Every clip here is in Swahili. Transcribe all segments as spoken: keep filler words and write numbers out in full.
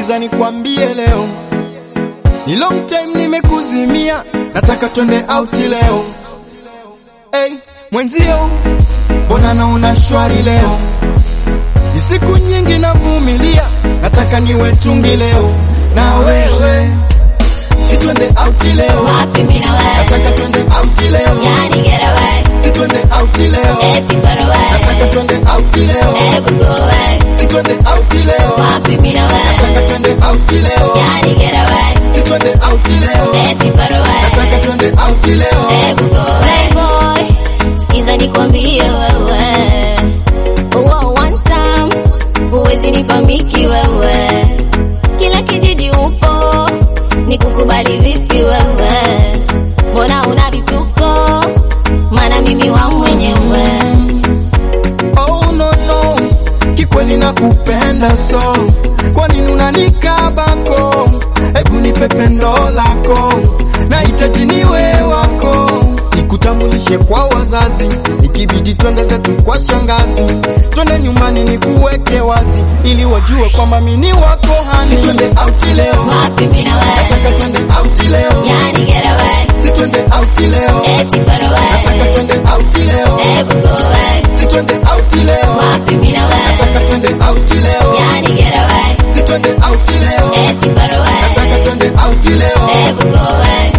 Sikiza nikwambie leo, ni long time nimekuzimia, nataka twende out leo. Hey, mwenzio, mbona naona shwari leo? Ni siku nyingi navumilia, nataka niwe tungi leo. Na wewe, si twende out leo. Wapi mimi na wewe? Nataka twende out leo. Yani get away. Si twende out leo. Eti far away. Nataka twende out leo. Ever go away. Si twende out leo. Wapi mimi na wewe? Nataka twende out leo. Yani get away. Si twende out leo. Eti far away. Nataka twende out leo. Ever go away. Boy, sikiza nikwambie wewe. Oh, one time, huwezi nipamiki wewe. Kila kijiji upo, nikukubali vipi wewe? Mbona una vituko? Maana mimi wa mwenyewe. Oh no no, kikweli nakupenda so, kwa nini unanikabako? Hebu nipe pendo lako, nahitaji niwe wako. Nikutambulishe kwa wazazi, ikibidi twende zetu kwa shangazi. Twende nyumbani nikuweke wazi, ili wajue kwamba mimi ni wako hani. Si twende out leo. Wapi mimi na wewe? Nataka twende out leo. Yani get away. Si twende out leo. Eti far away. Nataka twende out leo. Ever go away. Si twende out leo. Wapi mimi na wewe? Nataka twende out leo. Yani get away. Si twende out leo. Eti far away. Nataka twende out leo. Ever go away.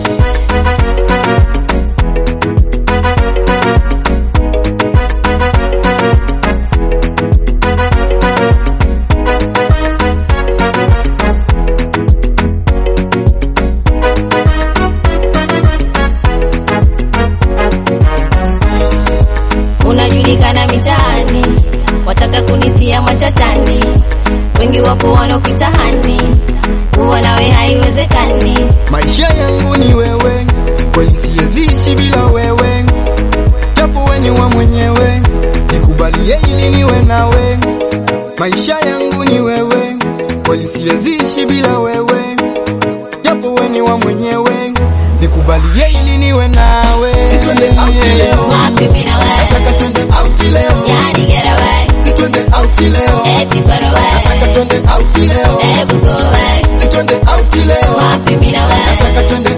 Unajulikana mitaani, wataka kunitia matatani. Wengi wapo wanaokitahani, kuwa nawe haiwezekani. Maisha yangu ni wewe, kweli siwezi bila wewe. Japo wewe ni wa mwenyewe, nikubalie ili niwe nawe. Maisha yangu ni wewe, kweli siwezi bila wewe. Japo wewe ni wa mwenyewe, nikubalie ili niwe nawe. Si twende out leo. Wapi mimi na wewe? Nataka twende out leo. Yani get away. Si twende out leo. Eti far away. Nataka twende out leo. Ever go away. Si twende out leo. Wapi mimi na wewe? Nataka twende